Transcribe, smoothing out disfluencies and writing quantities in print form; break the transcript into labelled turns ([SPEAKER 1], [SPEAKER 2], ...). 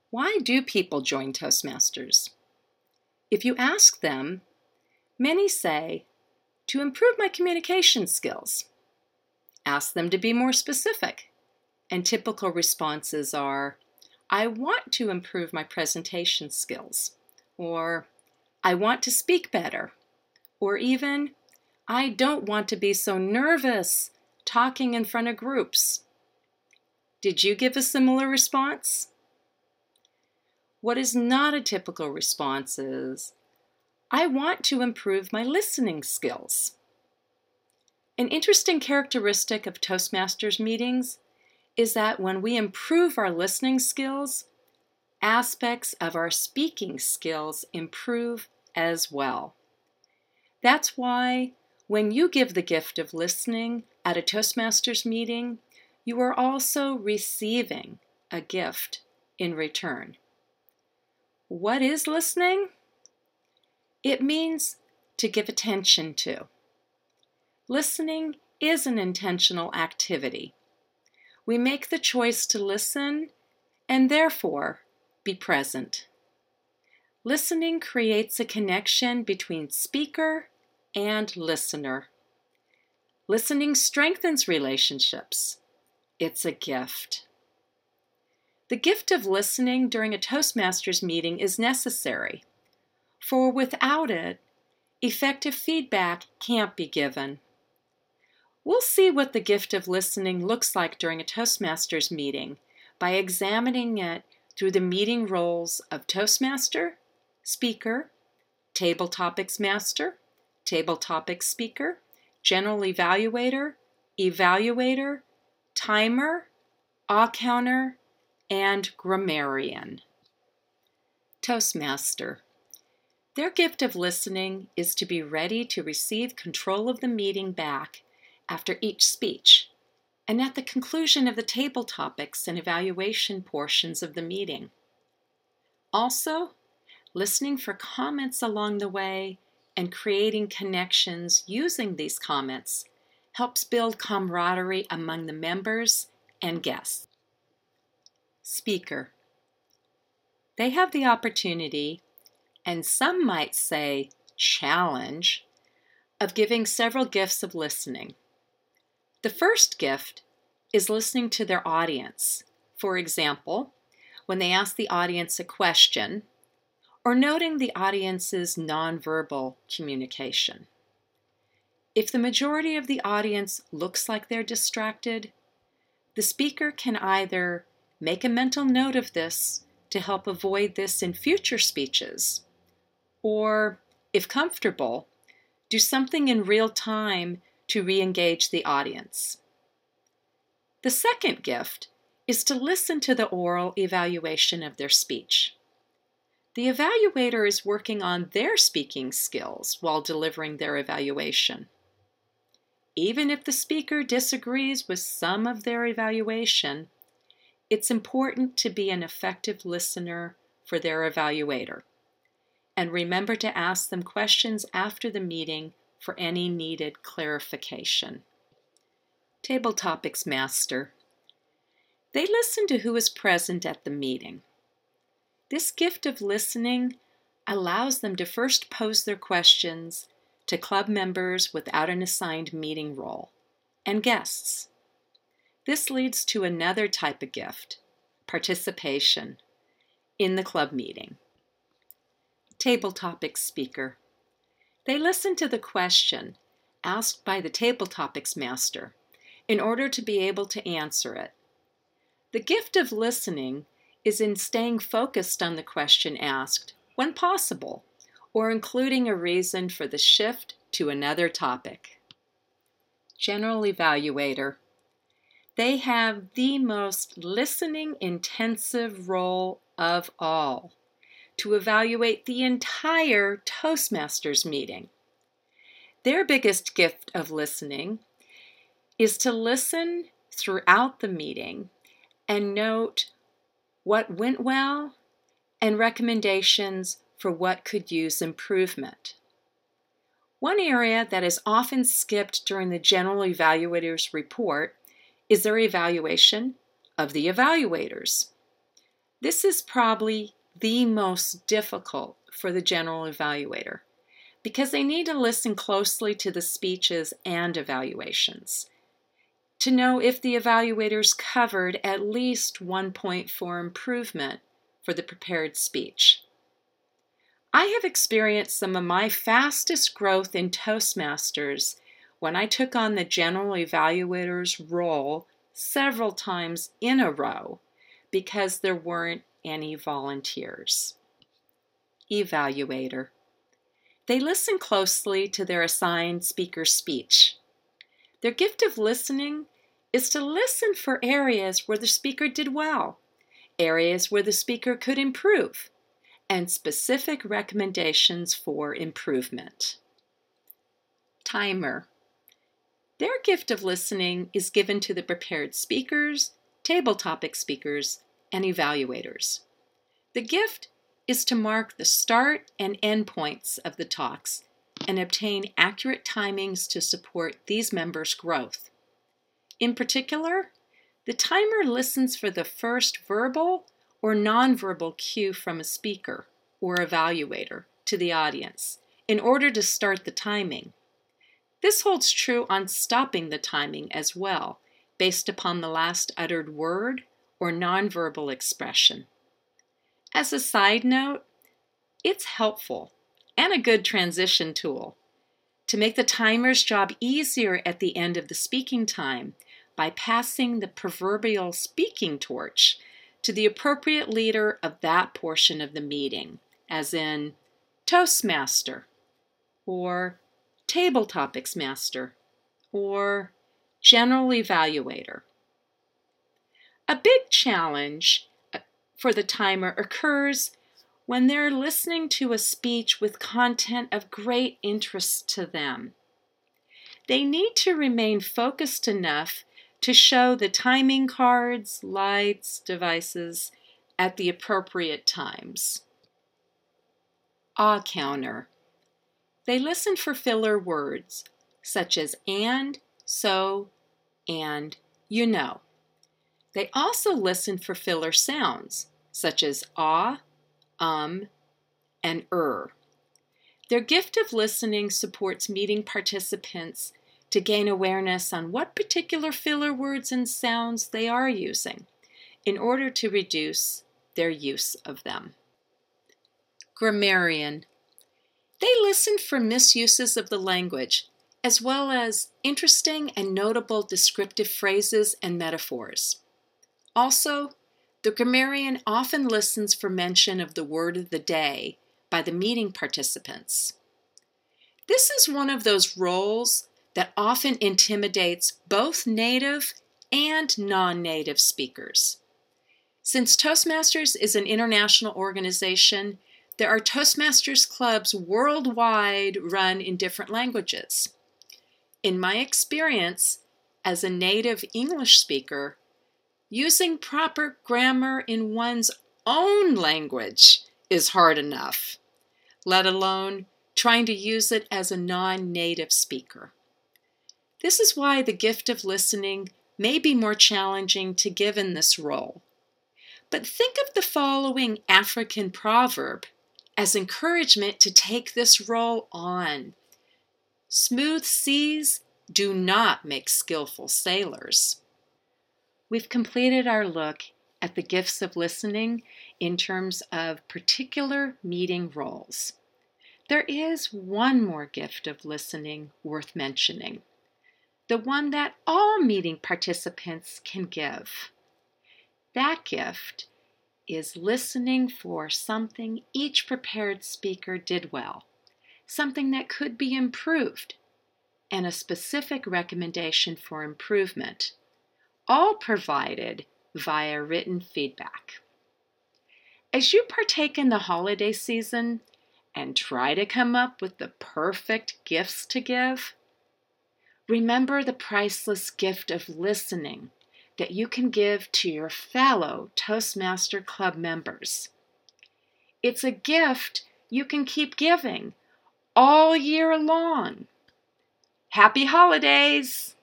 [SPEAKER 1] Why do people join Toastmasters? If you ask them, many say, to improve my communication skills. Ask them to be more specific, and typical responses are, I want to improve my presentation skills, or I want to speak better, or even, I don't want to be so nervous talking in front of groups. Did you give a similar response? What is not a typical response is, I want to improve my listening skills. An interesting characteristic of Toastmasters meetings is that when we improve our listening skills, aspects of our speaking skills improve as well. That's why when you give the gift of listening at a Toastmasters meeting, you are also receiving a gift in return. What is listening? It means to give attention to. Listening is an intentional activity. We make the choice to listen and therefore be present. Listening creates a connection between speaker and listener. Listening strengthens relationships. It's a gift. The gift of listening during a Toastmasters meeting is necessary, for without it, effective feedback can't be given. We'll see what the gift of listening looks like during a Toastmasters meeting by examining it through the meeting roles of Toastmaster, Speaker, Table Topics Master, Table Topics Speaker, General Evaluator, Evaluator, Timer, Counter, and Grammarian. Toastmaster. Their gift of listening is to be ready to receive control of the meeting back after each speech and at the conclusion of the table topics and evaluation portions of the meeting. Also, listening for comments along the way and creating connections using these comments helps build camaraderie among the members and guests. Speaker. They have the opportunity, and some might say challenge, of giving several gifts of listening. The first gift is listening to their audience. For example, when they ask the audience a question, or noting the audience's nonverbal communication. If the majority of the audience looks like they're distracted, the speaker can either make a mental note of this to help avoid this in future speeches, or, if comfortable, do something in real time to re-engage the audience. The second gift is to listen to the oral evaluation of their speech. The evaluator is working on their speaking skills while delivering their evaluation. Even if the speaker disagrees with some of their evaluation, it's important to be an effective listener for their evaluator. And remember to ask them questions after the meeting for any needed clarification. Table Topics Master. They listen to who is present at the meeting. This gift of listening allows them to first pose their questions to club members without an assigned meeting role and guests. This leads to another type of gift, participation, in the club meeting. Table Topics Speaker. They listen to the question asked by the Table Topics Master in order to be able to answer it. The gift of listening is in staying focused on the question asked when possible, or including a reason for the shift to another topic. General Evaluator. They have the most listening-intensive role of all, to evaluate the entire Toastmasters meeting. Their biggest gift of listening is to listen throughout the meeting and note what went well and recommendations for what could use improvement. One area that is often skipped during the General Evaluator's report is their evaluation of the evaluators. This is probably the most difficult for the general evaluator because they need to listen closely to the speeches and evaluations to know if the evaluators covered at least 1 point for improvement for the prepared speech. I have experienced some of my fastest growth in Toastmasters when I took on the general evaluator's role several times in a row because there weren't any volunteers. Evaluator. They listen closely to their assigned speaker's speech. Their gift of listening is to listen for areas where the speaker did well, areas where the speaker could improve, and specific recommendations for improvement. Timer. Their gift of listening is given to the prepared speakers, table topic speakers, and evaluators. The gift is to mark the start and end points of the talks and obtain accurate timings to support these members' growth. In particular, the timer listens for the first verbal or nonverbal cue from a speaker or evaluator to the audience in order to start the timing. This holds true on stopping the timing as well, based upon the last uttered word or nonverbal expression. As a side note, it's helpful and a good transition tool to make the timer's job easier at the end of the speaking time by passing the proverbial speaking torch to the appropriate leader of that portion of the meeting, as in Toastmaster, or Table Topics Master, or General Evaluator. A big challenge for the timer occurs when they're listening to a speech with content of great interest to them. They need to remain focused enough to show the timing cards, lights, devices at the appropriate times. Counter. They listen for filler words, such as and, so, and, you know. They also listen for filler sounds, such as and Their gift of listening supports meeting participants to gain awareness on what particular filler words and sounds they are using in order to reduce their use of them. Grammarian. They listen for misuses of the language, as well as interesting and notable descriptive phrases and metaphors. Also, the grammarian often listens for mention of the word of the day by the meeting participants. This is one of those roles that often intimidates both native and non-native speakers. Since Toastmasters is an international organization, there are Toastmasters clubs worldwide run in different languages. In my experience as a native English speaker, using proper grammar in one's own language is hard enough, let alone trying to use it as a non-native speaker. This is why the gift of listening may be more challenging to give in this role. But think of the following African proverb as encouragement to take this role on. Smooth seas do not make skillful sailors. We've completed our look at the gifts of listening in terms of particular meeting roles. There is one more gift of listening worth mentioning, the one that all meeting participants can give. That gift is listening for something each prepared speaker did well, something that could be improved, and a specific recommendation for improvement, all provided via written feedback. As you partake in the holiday season and try to come up with the perfect gifts to give, remember the priceless gift of listening that you can give to your fellow Toastmaster Club members. It's a gift you can keep giving all year long. Happy holidays!